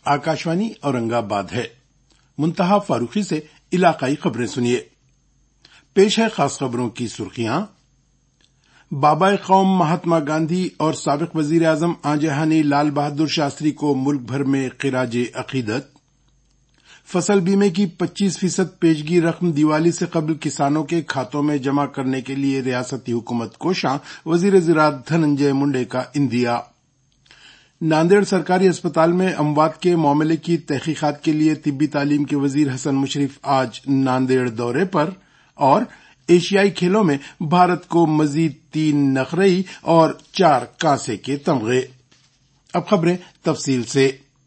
आकाशवाणी औरंगाबाद है। मुंतहा फारूकी से इलाकाई खबरें सुनिए। पेश है खास खबरों की सुर्खियां। बाबा कौम महात्मा गांधी और साबिक वजीर आजम आजहानी लाल बहादुर शास्त्री को मुल्क भर में खिराज अकीदत। फसल बीमे की 25% पेशगी रकम दिवाली से कबल किसानों के खातों में जमा करने के लिए रियासती हुकूमत कोशां, वजीर ज़राअत धनंजय मुंडे का इंदिया। नांदेड़ सरकारी अस्पताल में अमवात के मामले की तहकीकात के लिए तिब्बी तालीम के वजीर हसन मुशर्रफ आज नांदेड़ दौरे पर। और एशियाई खेलों में भारत को मजीद 3 नखरई और 4 कांसे के तमगे। अब खबरें तफसील से।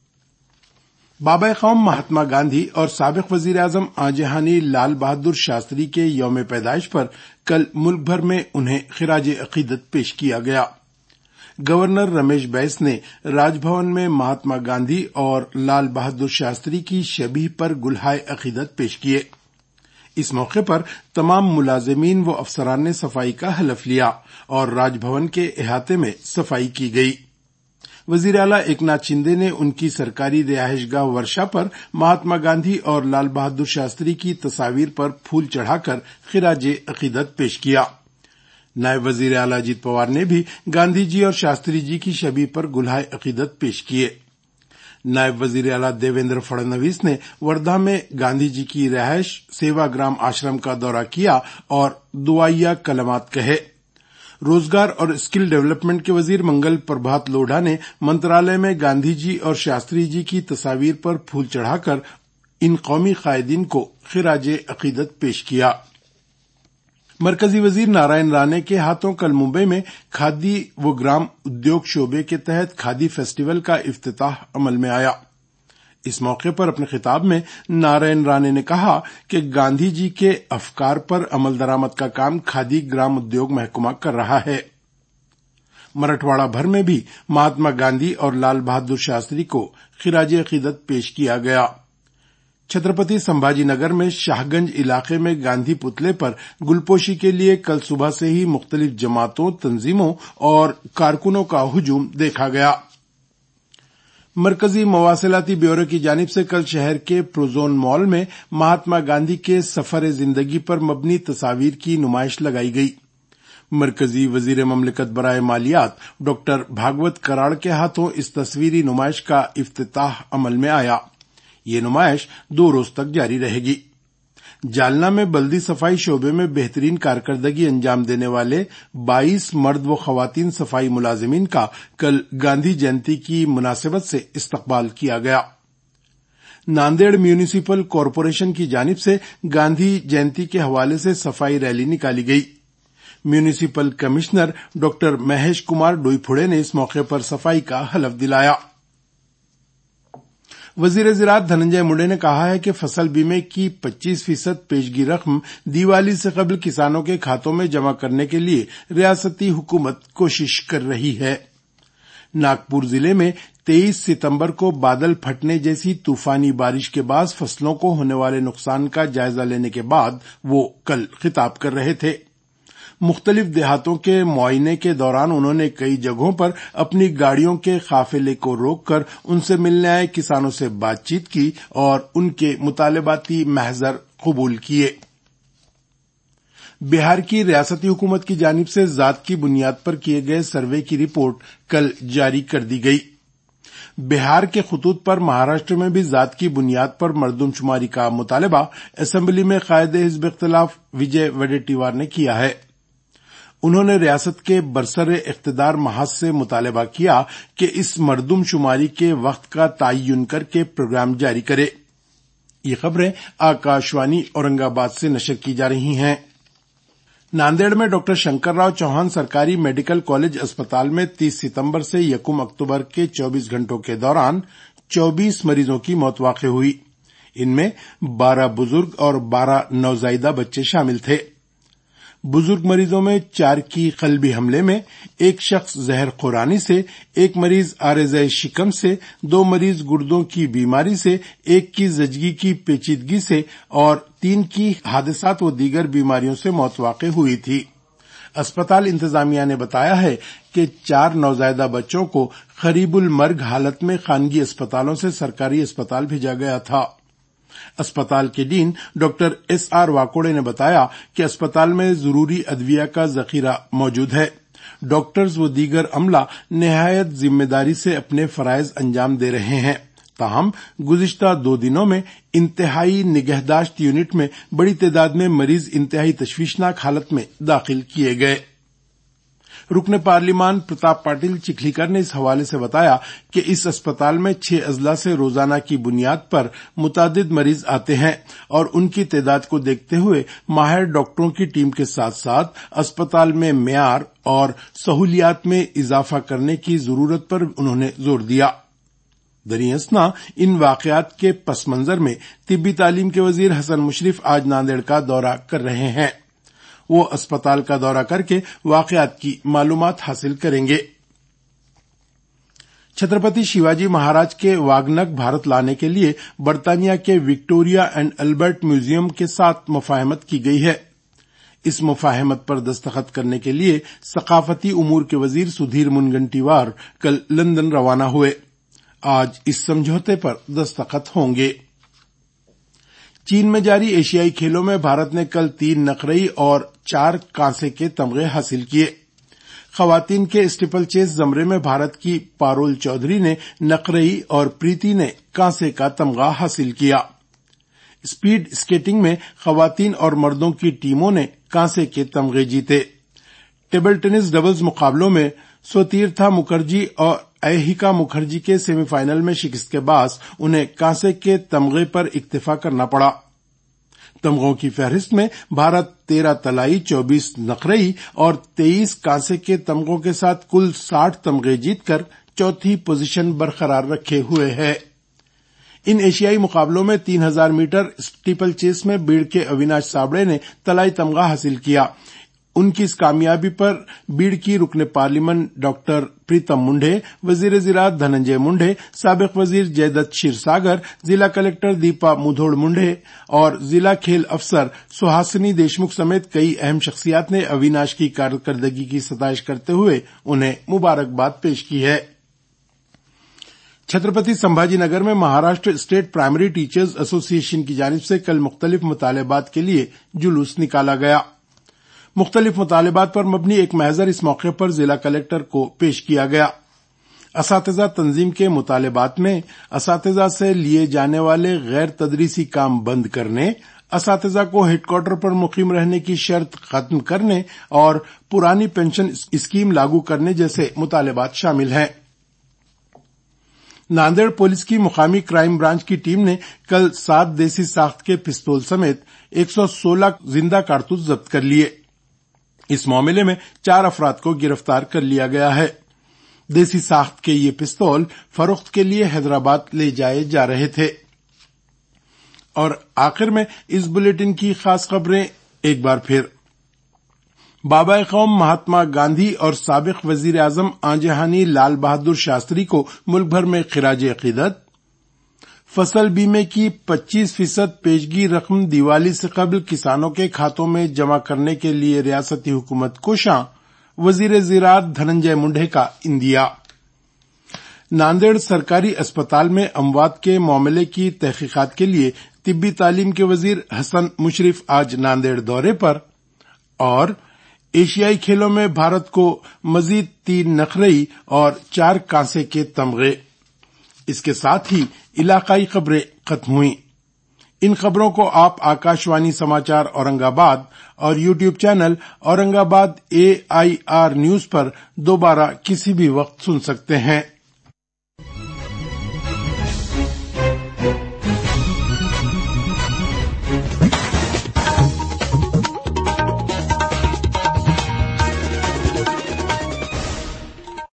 बाबा कौम महात्मा गांधी और साबिक वजीर आजम आजहानी लाल बहादुर शास्त्री के यौम पैदाइश पर कल मुल्क भर में उन्हें खिराज अकीदत पेश किया गया। गवर्नर रमेश बैस ने राजभवन में महात्मा गांधी और लाल बहादुर शास्त्री की शबीह पर गुलहाए अकीदत पेश किए। इस मौके पर तमाम मुलाजिमीन व अफसरान ने सफाई का हलफ लिया और राजभवन के अहाते में सफाई की गई। वजीर आला एकनाथ शिंदे ने उनकी सरकारी रिहायशगाह वर्षा पर महात्मा गांधी और लाल बहादुर शास्त्री की तस्वीर पर फूल चढ़ाकर खिराज अकीदत पेश किया। नायब वजीर आला अजीत पवार ने भी गांधी जी और शास्त्री जी की शबीह पर गुलहाए अकीदत पेश किए। नायब वजीर आला देवेंद्र फडणवीस ने वर्धा में गांधी जी की रिहायश सेवाग्राम आश्रम का दौरा किया और दुआइया कलमात कहे। रोजगार और स्किल डेवलपमेंट के वजीर मंगल प्रभात लोढ़ा ने मंत्रालय में गांधी जी और शास्त्री जी की तस्वीर पर फूल चढ़ाकर इन कौमी कायदीन को खिराज अकीदत पेश किया। मरकजी वजीर नारायण राणे के हाथों कल मुंबई में खादी व ग्राम उद्योग शोबे के तहत खादी फेस्टिवल का इफ्तिताह अमल में आया। इस मौके पर अपने खिताब में नारायण राणे ने कहा कि गांधी जी के अफकार पर अमल दरामद का काम खादी ग्राम उद्योग महकमा कर रहा है। मराठवाड़ा भर में भी महात्मा गांधी और लाल बहादुर शास्त्री को खिराज अकीदत पेश किया गया। छत्रपति संभाजीनगर में शाहगंज इलाके में गांधी पुतले पर गुलपोशी के लिए कल सुबह से ही मुख्तलिफ जमातों, तंजीमों और कारकुनों का हुजूम देखा गया। मरकजी मवासिलाती ब्यूरो की जानिब से कल शहर के प्रोजोन मॉल में महात्मा गांधी के सफर जिंदगी पर मबनी तस्वीर की नुमाइश लगाई गई। मरकजी वजीर ममलिकत बराए मालियात डॉक्टर भागवत कराड़ के हाथों इस तस्वीरी नुमाइश का इफ्तिताह अमल में आया। ये नुमाइश 2 रोज तक जारी रहेगी। जालना में बल्दी सफाई शोबे में बेहतरीन कारकर्दगी अंजाम देने वाले 22 मर्द व खवातीन सफाई मुलाजिमीन का कल गांधी जयंती की मुनासिबत से इस्तकबाल किया गया। नांदेड़ म्यूनिसिपल कॉरपोरेशन की जानिब से गांधी जयंती के हवाले से सफाई रैली निकाली गई। Municipal commissioner doctor Mahesh Kumar Doifode ने इस मौके पर सफाई का हलफ दिलाया। वजीर ज़राअत धनंजय मुंडे ने कहा है कि फसल बीमे की 25% पेशगी रकम दिवाली से कबल किसानों के खातों में जमा करने के लिए रियासती हुकूमत कोशिश कर रही है। नागपुर जिले में 23 सितंबर को बादल फटने जैसी तूफानी बारिश के बाद फसलों को होने वाले नुकसान का जायजा लेने के बाद वो कल खिताब कर रहे थे। मुख्तलिफ देहातों के मुआयने के दौरान उन्होंने कई जगहों पर अपनी गाड़ियों के काफिले को रोककर उनसे मिलने आए किसानों से बातचीत की और उनके मुतालबाती महजर कबूल किए। बिहार की रियासती हुकूमत की जानिब से जात की बुनियाद पर किए गए सर्वे की रिपोर्ट कल जारी कर दी गई। बिहार के खतूत पर महाराष्ट्र में भी जात की बुनियाद पर मर्दमशुमारी का मुतालबा असेंबली में कायदे हिज़्ब इख्तिलाफ विजय वडेट्टीवार ने किया है। उन्होंने रियासत के बरसरे इख्तिदार महाज से मुतालबा किया कि इस मर्दमशुमारी के वक्त का तयन करके प्रोग्राम जारी करे। ये खबरें आकाशवाणी औरंगाबाद से नशर की जा रही हैं। नांदेड़ में डॉक्टर शंकरराव चौहान सरकारी मेडिकल कॉलेज अस्पताल में 30 सितंबर से 1 अक्टूबर के 24 घंटों के दौरान 24 मरीजों की मौत वाक़ हुई। इनमें 12 बुजुर्ग और 12 नवजायदा बच्चे शामिल थे। बुजुर्ग मरीजों में 4 की कल्बी हमले में, 1 शख्स जहर खुरानी से, 1 मरीज आरेज़े शिकम से, 2 मरीज गुर्दों की बीमारी से, 1 की जजगी की पेचीदगी से और 3 की हादसात व दीगर बीमारियों से मौत वाक़ हुई थी। اسپتال انتظامیہ نے بتایا ہے کہ 4 نوزائیدہ بچوں کو قریب المرگ حالت میں خانگی اسپتالوں سے سرکاری اسپتال بھیجا گیا تھا۔ اسپتال کے dean doctor S R Wakode نے بتایا کہ اسپتال میں ضروری ادویہ کا ذخیرہ موجود ہے۔ ڈاکٹرز و دیگر عملہ نہایت ذمہ داری سے اپنے فرائض انجام دے رہے ہیں، تاہم گزشتہ 2 دنوں میں انتہائی نگہداشت یونٹ میں بڑی تعداد میں مریض انتہائی تشویشناک حالت میں داخل کیے گئے۔ رکن پارلیمان پرتاپ پاٹل چکھلیکر نے اس حوالے سے بتایا کہ اس اسپتال میں 6 اضلاع سے روزانہ کی بنیاد پر متعدد مریض آتے ہیں اور ان کی تعداد کو دیکھتے ہوئے ماہر ڈاکٹروں کی ٹیم کے ساتھ ساتھ اسپتال میں معیار اور سہولیات میں اضافہ کرنے کی ضرورت پر انہوں نے زور دیا۔ دریں اثنا ان واقعات کے پس منظر میں طبی تعلیم کے وزیر حسن مشرف آج ناندیڑ کا دورہ کر رہے ہیں۔ وہ اسپتال کا دورہ کر کے واقعات کی معلومات حاصل کریں گے۔ چھترپتی شیواجی مہاراج کے واگنک بھارت لانے کے لیے برطانیہ کے وکٹوریہ اینڈ البرٹ میوزیم کے ساتھ مفاہمت کی گئی ہے۔ اس مفاہمت پر دستخط کرنے کے لیے ثقافتی امور کے وزیر سدھیر منگنٹیوار کل لندن روانہ ہوئے۔ آج اس سمجھوتے پر دستخط ہوں گے۔ چین میں جاری ایشیائی کھیلوں میں بھارت نے کل 3 نقرئی اور 4 کانسے کے تمغے حاصل کیے۔ خواتین کے اسٹیپل چیس زمرے میں بھارت کی پارول چودھری نے نقرئی اور پریتی نے کانسے کا تمغہ حاصل کیا۔ اسپیڈ اسکیٹنگ میں خواتین اور مردوں کی ٹیموں نے کانسے کے تمغے جیتے۔ ٹیبل ٹینس ڈبلز مقابلوں میں سوتیرتھا مکھرجی اور ایہیکا مکھرجی کے سیمی فائنل میں شکست کے باعث انہیں کانسے کے تمغے پر اکتفا کرنا پڑا۔ تمغوں کی فہرست میں بھارت 13 طلائی، 24 نقرئی اور 23 کانسے کے تمغوں کے ساتھ کل 60 تمغے جیت کر چوتھی پوزیشن برقرار رکھے ہوئے ہے۔ ان ایشیائی مقابلوں میں 3000 میٹر اسٹیپل چیس میں بیڑ کے اویناش سابڑے نے طلائی تمغہ حاصل کیا۔ ان کی اس کامیابی پر بیڑ کی رکن پارلیمنٹ ڈاکٹر پریتم منڈے، وزیر زراعت دھننجے منڈے، سابق وزیر جے دت کھیرساگر، ضلع کلکٹر دیپا مودھوڑ منڈے اور ضلع کھیل افسر سہاسنی دیشمکھ سمیت کئی اہم شخصیات نے اویناش کی کارکردگی کی ستائش کرتے ہوئے انہیں مبارکباد پیش کی ہے۔ چھترپتی سمبھاجی نگر میں مہاراشٹر اسٹیٹ پرائمری ٹیچرز ایسوسی ایشن کی جانب سے کل مختلف مطالبات کے لیے جلوس نکالا گیا۔ مختلف مطالبات پر مبنی ایک محضر اس موقع پر ضلع کلکٹر کو پیش کیا گیا۔ اساتذہ تنظیم کے مطالبات میں اساتذہ سے لیے جانے والے غیر تدریسی کام بند کرنے، اساتذہ کو ہیڈ کوارٹر پر مقیم رہنے کی شرط ختم کرنے اور پرانی پنشن اسکیم لاگو کرنے جیسے مطالبات شامل ہیں۔ ناندیڑ پولیس کی مقامی کرائم برانچ کی ٹیم نے کل 7 دیسی ساخت کے پستول سمیت 116 زندہ کارتوس ضبط کر لیے۔ اس معاملے میں 4 افراد کو گرفتار کر لیا گیا ہے۔ دیسی ساخت کے یہ پستول فروخت کے لیے حیدرآباد لے جائے جا رہے تھے۔ اور آخر میں اس بلیٹن کی خاص خبریں ایک بار پھر۔ بابا قوم مہاتما گاندھی اور سابق وزیر اعظم آنجہانی لال بہادر شاستری کو ملک بھر میں خراج عقیدت۔ فصل بیمے کی 25% پیشگی رقم دیوالی سے قبل کسانوں کے کھاتوں میں جمع کرنے کے لیے ریاستی حکومت کوشاں، وزیر زراعت دھننجے منڈے کا عندیہ۔ ناندیڑ سرکاری اسپتال میں اموات کے معاملے کی تحقیقات کے لیے طبی تعلیم کے وزیر حسن مشرف آج ناندیڑ دورے پر۔ اور ایشیائی کھیلوں میں بھارت کو مزید 3 نقرئی اور 4 کانسے کے تمغے۔ اس کے ساتھ ہی علاقائی خبریں ختم ہوئیں۔ ان خبروں کو آپ آکاشوانی سماچار اورنگ آباد اور یوٹیوب چینل اورنگ آباد AIR نیوز پر دوبارہ کسی بھی وقت سن سکتے ہیں۔